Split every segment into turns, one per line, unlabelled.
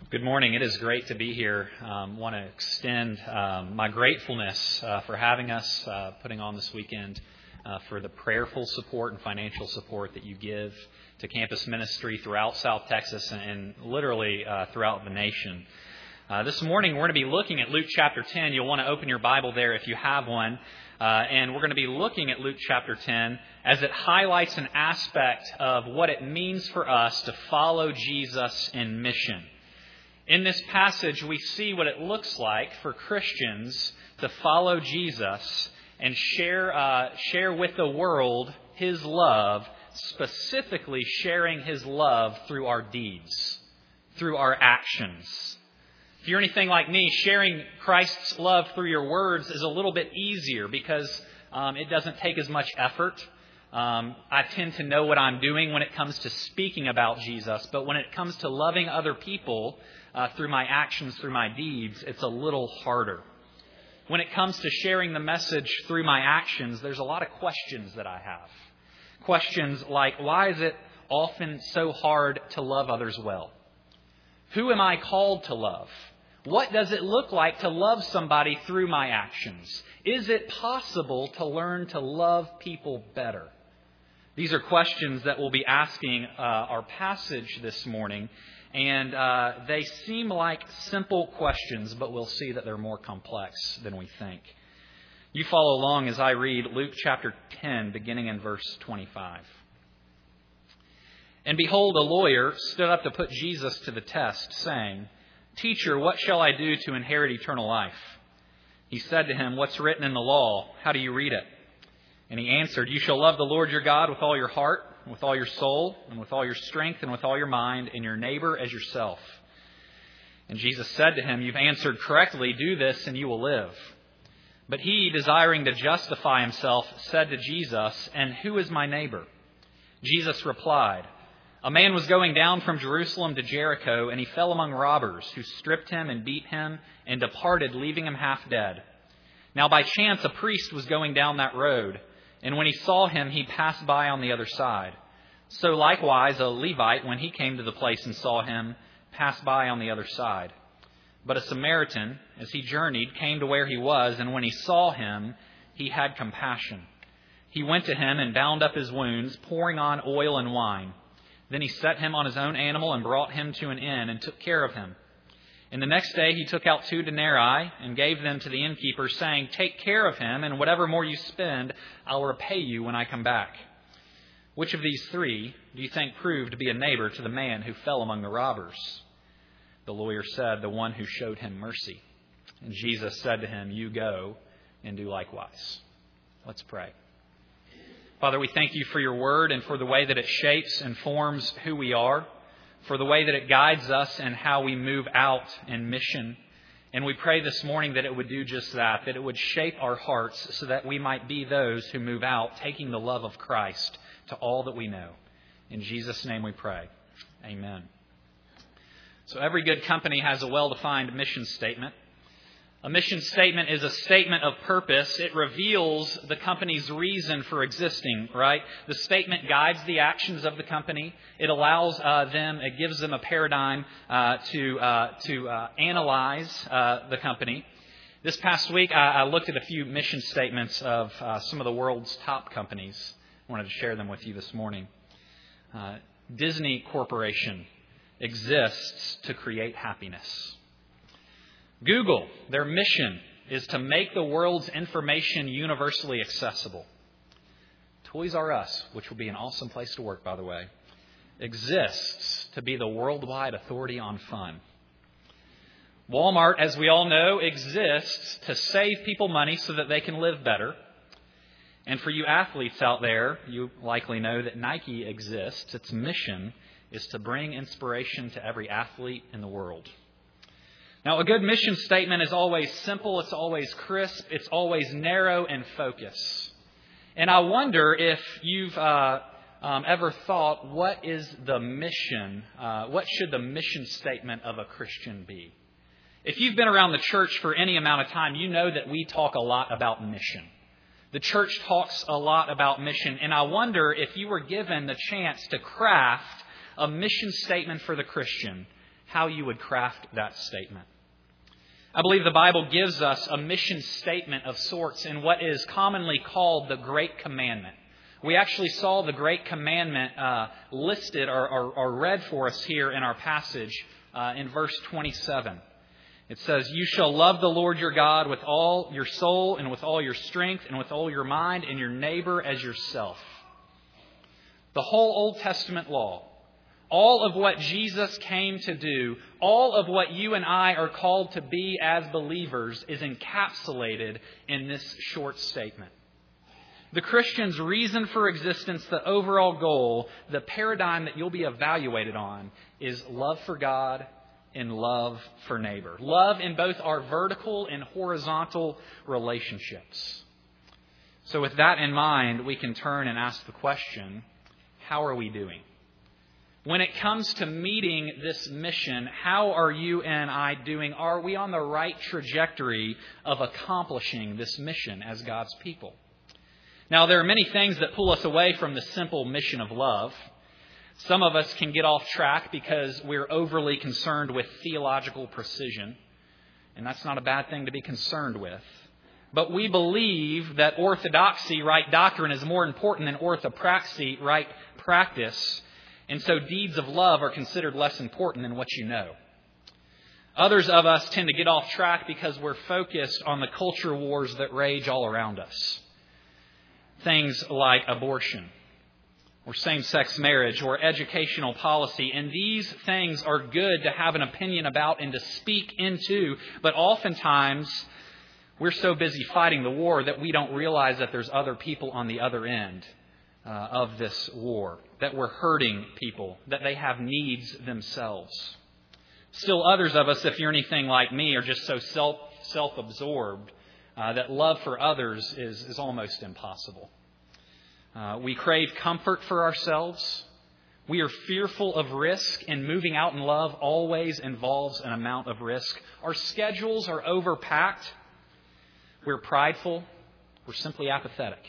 Good morning. It is great to be here. Want to extend my gratefulness for having us, putting on this weekend, for the prayerful support and financial support that you give to campus ministry throughout South Texas and literally throughout the nation. This morning we're going to be looking at Luke chapter 10. You'll want to open your Bible there if you have one. And we're going to be looking at Luke chapter 10 as it highlights an aspect of what it means for us to follow Jesus in mission. In this passage, we see what it looks like for Christians to follow Jesus and share with the world His love, specifically sharing His love through our deeds, through our actions. If you're anything like me, sharing Christ's love through your words is a little bit easier because it doesn't take as much effort. I tend to know what I'm doing when it comes to speaking about Jesus, but when it comes to loving other people through my actions, through my deeds, it's a little harder. When it comes to sharing the message through my actions, there's a lot of questions that I have. Questions like, why is it often so hard to love others well? Who am I called to love? What does it look like to love somebody through my actions? Is it possible to learn to love people better? These are questions that we'll be asking our passage this morning. And they seem like simple questions, but we'll see that they're more complex than we think. You follow along as I read Luke chapter 10, beginning in verse 25. And behold, a lawyer stood up to put Jesus to the test, saying, "Teacher, what shall I do to inherit eternal life?" He said to him, "What's written in the law? How do you read it?" And he answered, "You shall love the Lord your God with all your heart, and with all your soul, and with all your strength, and with all your mind, and your neighbor as yourself." And Jesus said to him, "You've answered correctly. Do this, and you will live." But he, desiring to justify himself, said to Jesus, "And who is my neighbor?" Jesus replied, "A man was going down from Jerusalem to Jericho, and he fell among robbers, who stripped him and beat him, and departed, leaving him half dead. Now by chance a priest was going down that road, and when he saw him, he passed by on the other side. So likewise a Levite, when he came to the place and saw him, passed by on the other side. But a Samaritan, as he journeyed, came to where he was, and when he saw him, he had compassion. He went to him and bound up his wounds, pouring on oil and wine. Then he set him on his own animal and brought him to an inn and took care of him. And the next day he took out 2 denarii and gave them to the innkeeper, saying, 'Take care of him, and whatever more you spend, I'll repay you when I come back.' Which of these 3 do you think proved to be a neighbor to the man who fell among the robbers?" The lawyer said, "The one who showed him mercy." And Jesus said to him, "You go and do likewise." Let's pray. Father, we thank you for your word and for the way that it shapes and forms who we are, for the way that it guides us and how we move out in mission. And we pray this morning that it would do just that it would shape our hearts so that we might be those who move out, taking the love of Christ to all that we know. In Jesus' name we pray. Amen. So every good company has a well-defined mission statement. A mission statement is a statement of purpose. It reveals the company's reason for existing, right? The statement guides the actions of the company. It allows it gives them a paradigm to analyze the company. This past week, I looked at a few mission statements of some of the world's top companies. I wanted to share them with you this morning. Disney Corporation exists to create happiness. Google, their mission is to make the world's information universally accessible. Toys R Us, which will be an awesome place to work, by the way, exists to be the worldwide authority on fun. Walmart, as we all know, exists to save people money so that they can live better. And for you athletes out there, you likely know that Nike exists. Its mission is to bring inspiration to every athlete in the world. Now, a good mission statement is always simple, it's always crisp, it's always narrow and focused. And I wonder if you've ever thought, what is the mission? What should the mission statement of a Christian be? If you've been around the church for any amount of time, you know that we talk a lot about mission. The church talks a lot about mission, and I wonder if you were given the chance to craft a mission statement for the Christian, how you would craft that statement. I believe the Bible gives us a mission statement of sorts in what is commonly called the Great Commandment. We actually saw the Great Commandment listed or read for us here in our passage in verse 27. It says, "You shall love the Lord your God with all your soul and with all your strength and with all your mind, and your neighbor as yourself." The whole Old Testament law, all of what Jesus came to do, all of what you and I are called to be as believers is encapsulated in this short statement. The Christian's reason for existence, the overall goal, the paradigm that you'll be evaluated on is love for God and love for neighbor. Love in both our vertical and horizontal relationships. So with that in mind, we can turn and ask the question, how are we doing? When it comes to meeting this mission, how are you and I doing? Are we on the right trajectory of accomplishing this mission as God's people? Now, there are many things that pull us away from the simple mission of love. Some of us can get off track because we're overly concerned with theological precision, and that's not a bad thing to be concerned with. But we believe that orthodoxy, right doctrine, is more important than orthopraxy, right practice, and so deeds of love are considered less important than what you know. Others of us tend to get off track because we're focused on the culture wars that rage all around us. Things like abortion, or same-sex marriage, or educational policy. And these things are good to have an opinion about and to speak into, but oftentimes we're so busy fighting the war that we don't realize that there's other people on the other end of this war, that we're hurting people, that they have needs themselves. Still others of us, if you're anything like me, are just so self-absorbed that love for others is almost impossible. We crave comfort for ourselves. We are fearful of risk, and moving out in love always involves an amount of risk. Our schedules are overpacked. We're prideful. We're simply apathetic.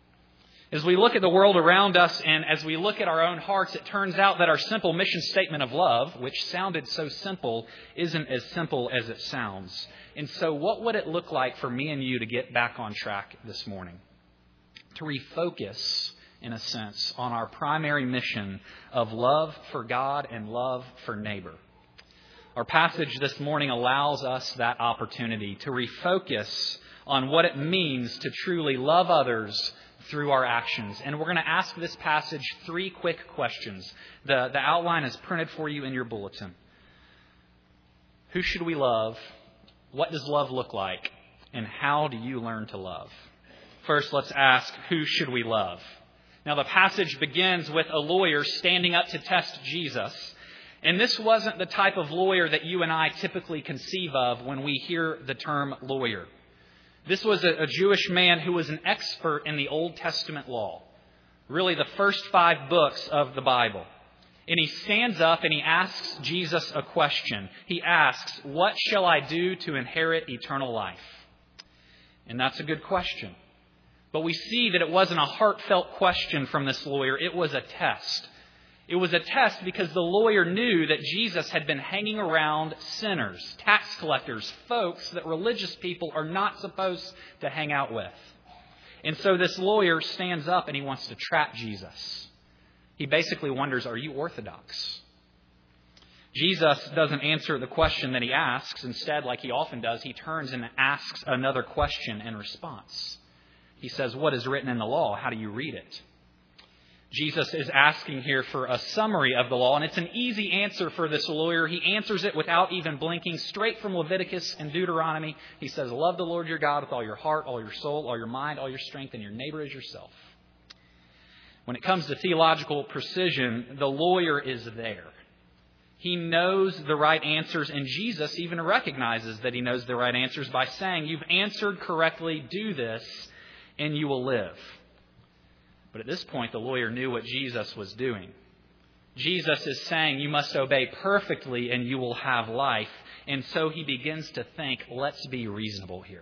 As we look at the world around us and as we look at our own hearts, it turns out that our simple mission statement of love, which sounded so simple, isn't as simple as it sounds. And so what would it look like for me and you to get back on track this morning? To refocus, in a sense, on our primary mission of love for God and love for neighbor. Our passage this morning allows us that opportunity to refocus on what it means to truly love others through our actions. And we're going to ask this passage 3 quick questions. The outline is printed for you in your bulletin. Who should we love? What does love look like? And how do you learn to love? First, let's ask, who should we love? Now, the passage begins with a lawyer standing up to test Jesus. And this wasn't the type of lawyer that you and I typically conceive of when we hear the term lawyer. This was a Jewish man who was an expert in the Old Testament law, really the first 5 books of the Bible. And he stands up and he asks Jesus a question. He asks, "What shall I do to inherit eternal life?" And that's a good question. But we see that it wasn't a heartfelt question from this lawyer. It was a test. It was a test because the lawyer knew that Jesus had been hanging around sinners, tax collectors, folks that religious people are not supposed to hang out with. And so this lawyer stands up and he wants to trap Jesus. He basically wonders, are you Orthodox? Jesus doesn't answer the question that he asks. Instead, like he often does, he turns and asks another question in response. He says, what is written in the law? How do you read it? Jesus is asking here for a summary of the law, and it's an easy answer for this lawyer. He answers it without even blinking, straight from Leviticus and Deuteronomy. He says, love the Lord your God with all your heart, all your soul, all your mind, all your strength, and your neighbor as yourself. When it comes to theological precision, the lawyer is there. He knows the right answers, and Jesus even recognizes that he knows the right answers by saying, you've answered correctly, do this, and you will live. But at this point, the lawyer knew what Jesus was doing. Jesus is saying, you must obey perfectly and you will have life. And so he begins to think, let's be reasonable here.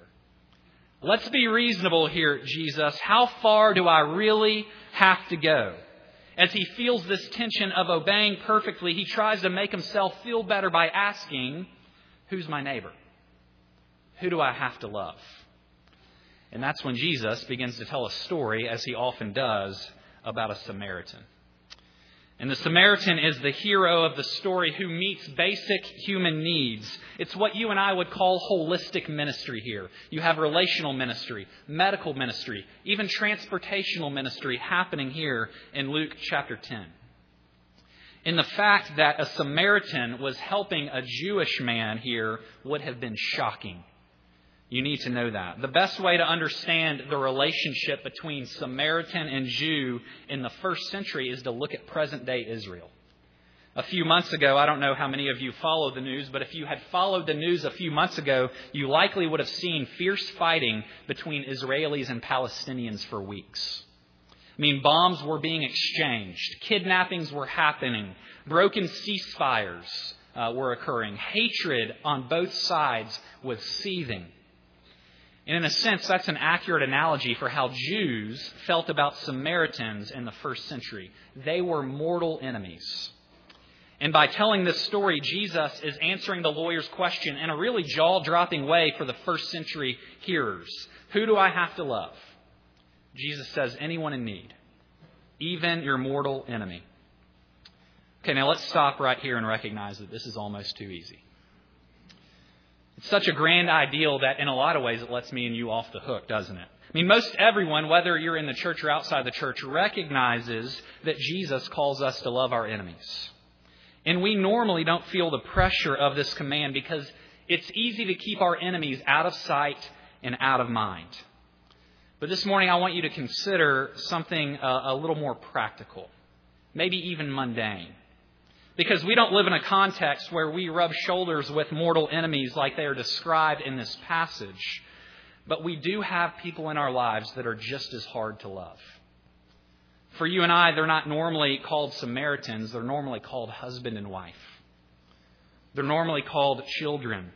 Let's be reasonable here, Jesus. How far do I really have to go? As he feels this tension of obeying perfectly, he tries to make himself feel better by asking, who's my neighbor? Who do I have to love? And that's when Jesus begins to tell a story, as he often does, about a Samaritan. And the Samaritan is the hero of the story who meets basic human needs. It's what you and I would call holistic ministry here. You have relational ministry, medical ministry, even transportational ministry happening here in Luke chapter 10. And the fact that a Samaritan was helping a Jewish man here would have been shocking. You need to know that. The best way to understand the relationship between Samaritan and Jew in the first century is to look at present-day Israel. A few months ago, I don't know how many of you follow the news, but if you had followed the news a few months ago, you likely would have seen fierce fighting between Israelis and Palestinians for weeks. I mean, bombs were being exchanged, kidnappings were happening, broken ceasefires were occurring, hatred on both sides was seething. And in a sense, that's an accurate analogy for how Jews felt about Samaritans in the first century. They were mortal enemies. And by telling this story, Jesus is answering the lawyer's question in a really jaw-dropping way for the first century hearers. Who do I have to love? Jesus says, anyone in need, even your mortal enemy. Okay, now let's stop right here and recognize that this is almost too easy. It's such a grand ideal that in a lot of ways it lets me and you off the hook, doesn't it? I mean, most everyone, whether you're in the church or outside the church, recognizes that Jesus calls us to love our enemies. And we normally don't feel the pressure of this command because it's easy to keep our enemies out of sight and out of mind. But this morning I want you to consider something a little more practical, maybe even mundane. Because we don't live in a context where we rub shoulders with mortal enemies like they are described in this passage. But we do have people in our lives that are just as hard to love. For you and I, they're not normally called Samaritans. They're normally called husband and wife. They're normally called children,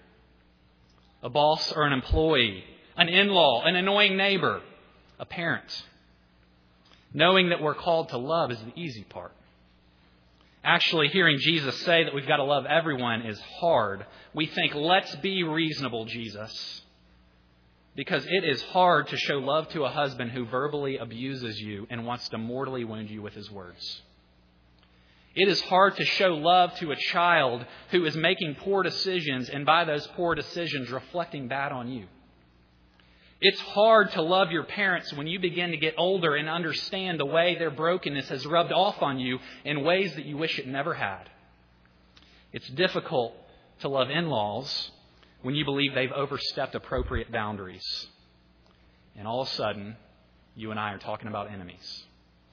a boss or an employee, an in-law, an annoying neighbor, a parent. Knowing that we're called to love is the easy part. Actually, hearing Jesus say that we've got to love everyone is hard. We think, let's be reasonable, Jesus. Because it is hard to show love to a husband who verbally abuses you and wants to mortally wound you with his words. It is hard to show love to a child who is making poor decisions and by those poor decisions reflecting bad on you. It's hard to love your parents when you begin to get older and understand the way their brokenness has rubbed off on you in ways that you wish it never had. It's difficult to love in-laws when you believe they've overstepped appropriate boundaries. And all of a sudden, you and I are talking about enemies.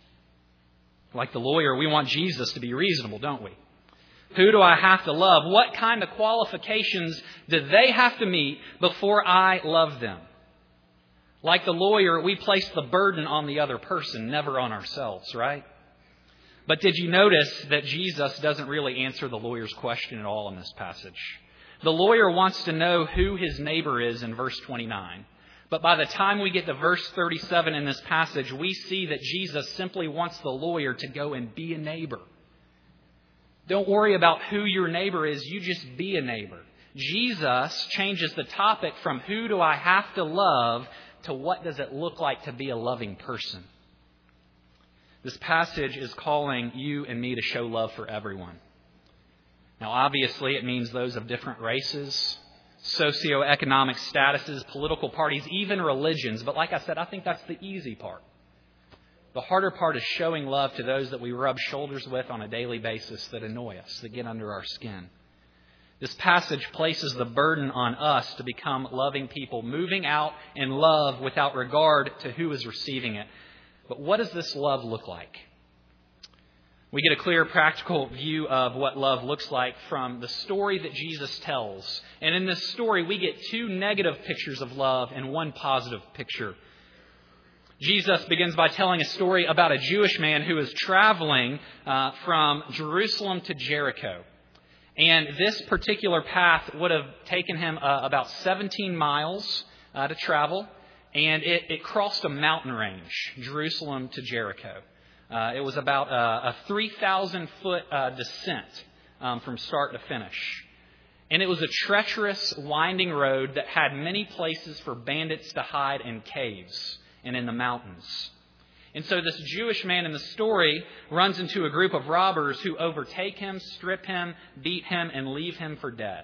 Like the lawyer, we want Jesus to be reasonable, don't we? Who do I have to love? What kind of qualifications do they have to meet before I love them? Like the lawyer, we place the burden on the other person, never on ourselves, right? But did you notice that Jesus doesn't really answer the lawyer's question at all in this passage? The lawyer wants to know who his neighbor is in verse 29. But by the time we get to verse 37 in this passage, we see that Jesus simply wants the lawyer to go and be a neighbor. Don't worry about who your neighbor is. You just be a neighbor. Jesus changes the topic from who do I have to love to what does it look like to be a loving person. This passage is calling you and me to show love for everyone. Now, obviously, it means those of different races, socioeconomic statuses, political parties, even religions. But like I said, I think that's the easy part. The harder part is showing love to those that we rub shoulders with on a daily basis that annoy us, that get under our skin. This passage places the burden on us to become loving people, moving out in love without regard to who is receiving it. But what does this love look like? We get a clear, practical view of what love looks like from the story that Jesus tells. And in this story, we get two negative pictures of love and one positive picture. Jesus begins by telling a story about a Jewish man who is traveling from Jerusalem to Jericho. And this particular path would have taken him about 17 miles to travel. And it crossed a mountain range, Jerusalem to Jericho. It was about a 3,000-foot descent from start to finish. And it was a treacherous, winding road that had many places for bandits to hide in caves and in the mountains. And so this Jewish man in the story runs into a group of robbers who overtake him, strip him, beat him, and leave him for dead.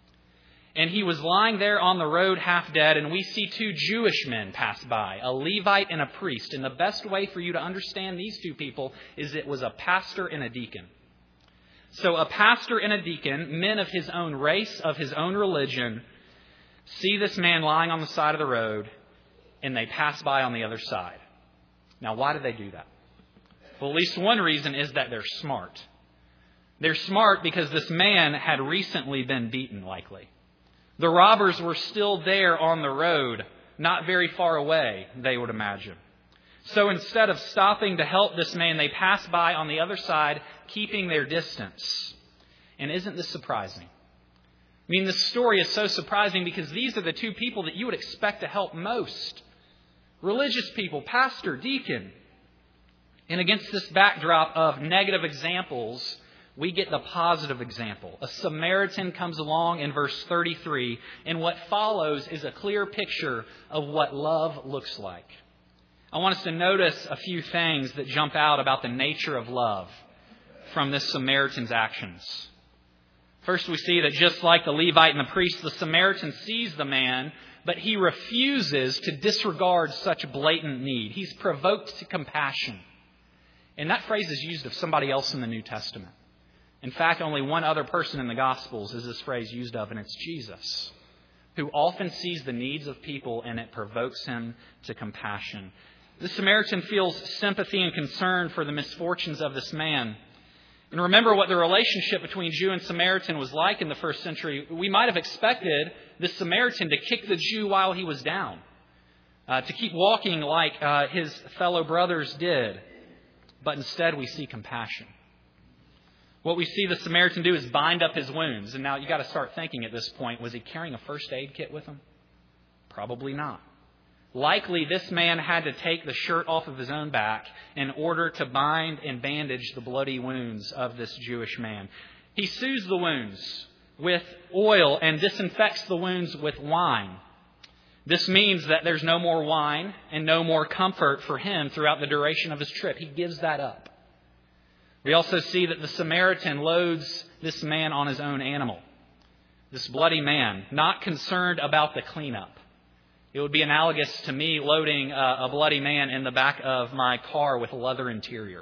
And he was lying there on the road half dead, and we see two Jewish men pass by, a Levite and a priest. And the best way for you to understand these two people is it was a pastor and a deacon. So a pastor and a deacon, men of his own race, of his own religion, see this man lying on the side of the road, and they pass by on the other side. Now, why do they do that? Well, at least one reason is that they're smart. They're smart because this man had recently been beaten, likely. The robbers were still there on the road, not very far away, they would imagine. So instead of stopping to help this man, they pass by on the other side, keeping their distance. And isn't this surprising? I mean, this story is so surprising because these are the two people that you would expect to help most. Religious people, pastor, deacon. And against this backdrop of negative examples, we get the positive example. A Samaritan comes along in verse 33, and what follows is a clear picture of what love looks like. I want us to notice a few things that jump out about the nature of love from this Samaritan's actions. First, we see that just like the Levite and the priest, the Samaritan sees the man, but he refuses to disregard such blatant need. He's provoked to compassion. And that phrase is used of somebody else in the New Testament. In fact, only one other person in the Gospels is this phrase used of, and it's Jesus, who often sees the needs of people and it provokes him to compassion. The Samaritan feels sympathy and concern for the misfortunes of this man. And remember what the relationship between Jew and Samaritan was like in the first century. We might have expected this Samaritan to kick the Jew while he was down, to keep walking like his fellow brothers did. But instead we see compassion. What we see the Samaritan do is bind up his wounds. And now you got to start thinking at this point, was he carrying a first aid kit with him? Probably not. Likely this man had to take the shirt off of his own back in order to bind and bandage the bloody wounds of this Jewish man. He soothes the wounds with oil and disinfects the wounds with wine. This means that there's no more wine and no more comfort for him throughout the duration of his trip. He gives that up. We also see that the Samaritan loads this man on his own animal. This bloody man, not concerned about the cleanup. It would be analogous to me loading a bloody man in the back of my car with a leather interior.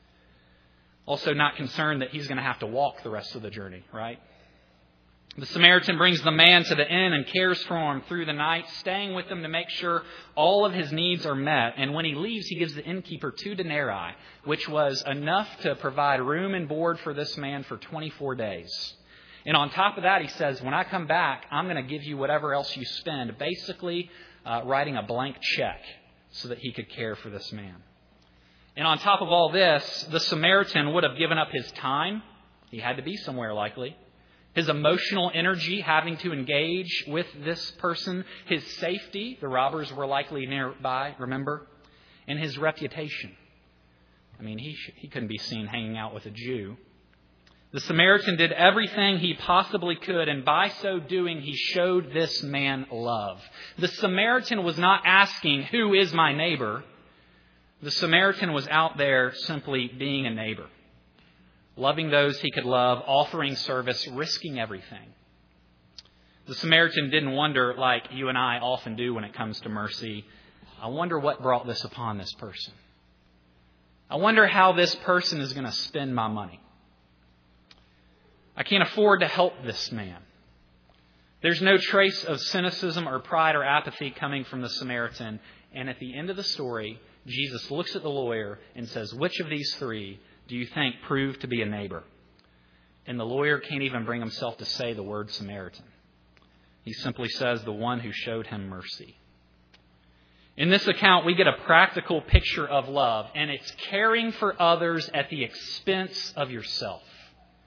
Also not concerned that he's going to have to walk the rest of the journey, right? The Samaritan brings the man to the inn and cares for him through the night, staying with him to make sure all of his needs are met. And when he leaves, he gives the innkeeper 2 denarii, which was enough to provide room and board for this man for 24 days. And on top of that, he says, when I come back, I'm going to give you whatever else you spend, basically writing a blank check so that he could care for this man. And on top of all this, the Samaritan would have given up his time. He had to be somewhere likely. His emotional energy having to engage with this person. His safety, the robbers were likely nearby, remember? And his reputation. I mean, he couldn't be seen hanging out with a Jew. The Samaritan did everything he possibly could, and by so doing, he showed this man love. The Samaritan was not asking, who is my neighbor? The Samaritan was out there simply being a neighbor. Loving those he could love, offering service, risking everything. The Samaritan didn't wonder, like you and I often do when it comes to mercy, I wonder what brought this upon this person. I wonder how this person is going to spend my money. I can't afford to help this man. There's no trace of cynicism or pride or apathy coming from the Samaritan. And at the end of the story, Jesus looks at the lawyer and says, which of these 3 do you think proved to be a neighbor? And the lawyer can't even bring himself to say the word Samaritan. He simply says the one who showed him mercy. In this account, we get a practical picture of love, and it's caring for others at the expense of yourself.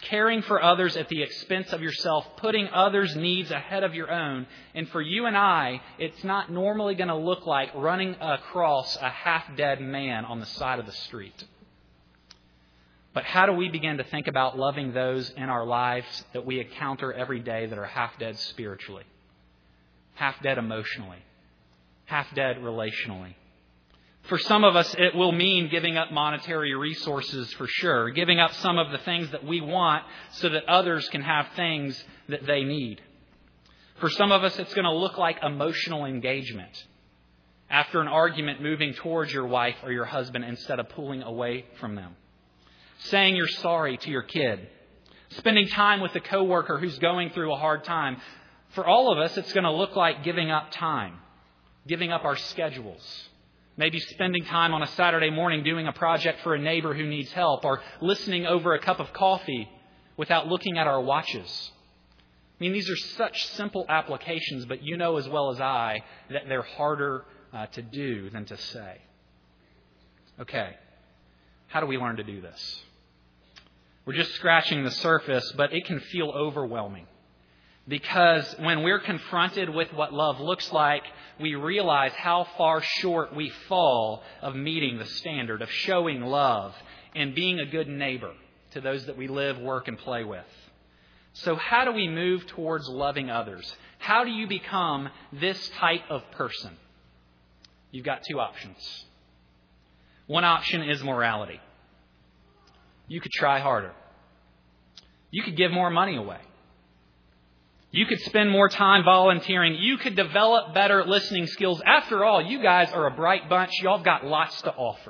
caring for others at the expense of yourself, putting others' needs ahead of your own. And for you and I, it's not normally going to look like running across a half-dead man on the side of the street. But how do we begin to think about loving those in our lives that we encounter every day that are half-dead spiritually, half-dead emotionally, half-dead relationally? For some of us, it will mean giving up monetary resources for sure, giving up some of the things that we want so that others can have things that they need. For some of us, it's going to look like emotional engagement. After an argument, moving towards your wife or your husband instead of pulling away from them. Saying you're sorry to your kid. Spending time with a coworker who's going through a hard time. For all of us, it's going to look like giving up time, giving up our schedules. Maybe spending time on a Saturday morning doing a project for a neighbor who needs help, or listening over a cup of coffee without looking at our watches. I mean, these are such simple applications, but you know as well as I that they're harder to do than to say. Okay, how do we learn to do this? We're just scratching the surface, but it can feel overwhelming. Because when we're confronted with what love looks like, we realize how far short we fall of meeting the standard of showing love and being a good neighbor to those that we live, work, and play with. So how do we move towards loving others? How do you become this type of person? You've got two options. One option is morality. You could try harder. You could give more money away. You could spend more time volunteering. You could develop better listening skills. After all, you guys are a bright bunch. Y'all have got lots to offer.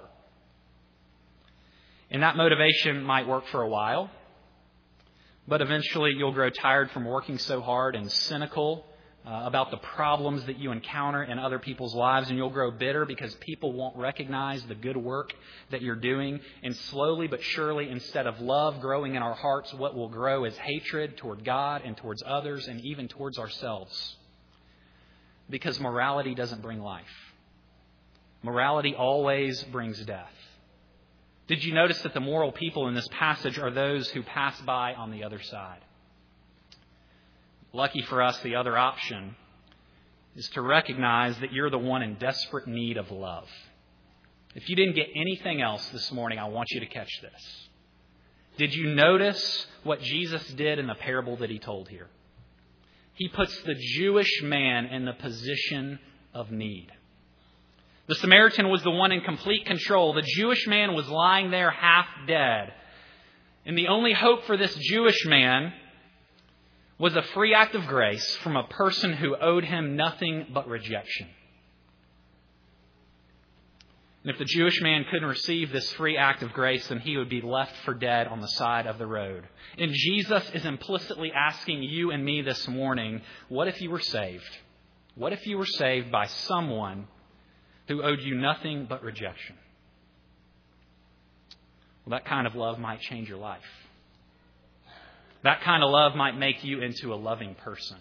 And that motivation might work for a while. But eventually you'll grow tired from working so hard and cynical about the problems that you encounter in other people's lives. And you'll grow bitter because people won't recognize the good work that you're doing. And slowly but surely, instead of love growing in our hearts, what will grow is hatred toward God and towards others and even towards ourselves. Because morality doesn't bring life. Morality always brings death. Did you notice that the moral people in this passage are those who pass by on the other side? Lucky for us, the other option is to recognize that you're the one in desperate need of love. If you didn't get anything else this morning, I want you to catch this. Did you notice what Jesus did in the parable that he told here? He puts the Jewish man in the position of need. The Samaritan was the one in complete control. The Jewish man was lying there half dead. And the only hope for this Jewish man was a free act of grace from a person who owed him nothing but rejection. And if the Jewish man couldn't receive this free act of grace, then he would be left for dead on the side of the road. And Jesus is implicitly asking you and me this morning, what if you were saved? What if you were saved by someone who owed you nothing but rejection? Well, that kind of love might change your life. That kind of love might make you into a loving person.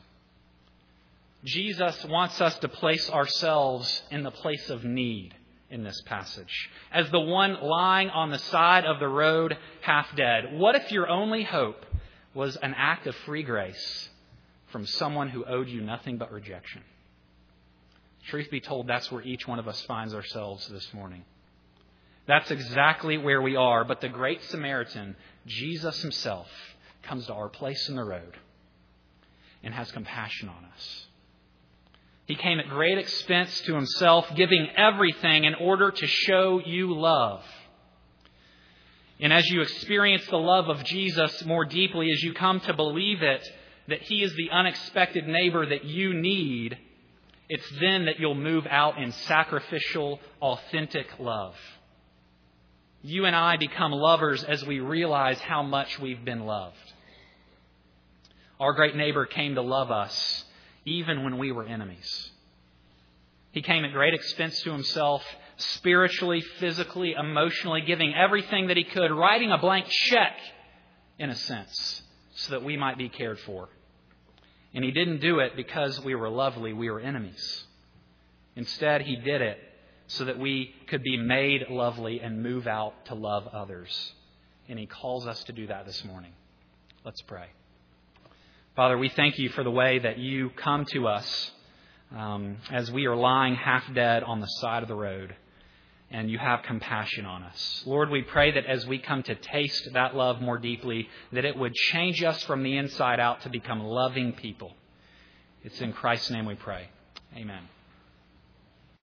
Jesus wants us to place ourselves in the place of need in this passage. As the one lying on the side of the road, half dead. What if your only hope was an act of free grace from someone who owed you nothing but rejection? Truth be told, that's where each one of us finds ourselves this morning. That's exactly where we are. But the great Samaritan, Jesus himself, comes to our place in the road and has compassion on us. He came at great expense to himself, giving everything in order to show you love. And as you experience the love of Jesus more deeply, as you come to believe it, that he is the unexpected neighbor that you need, it's then that you'll move out in sacrificial, authentic love. You and I become lovers as we realize how much we've been loved. Our great neighbor came to love us even when we were enemies. He came at great expense to himself, spiritually, physically, emotionally, giving everything that he could, writing a blank check, in a sense, so that we might be cared for. And he didn't do it because we were lovely, we were enemies. Instead, he did it so that we could be made lovely and move out to love others. And he calls us to do that this morning. Let's pray. Father, we thank you for the way that you come to us as we are lying half dead on the side of the road, and you have compassion on us. Lord, we pray that as we come to taste that love more deeply, that it would change us from the inside out to become loving people. It's in Christ's name we pray. Amen.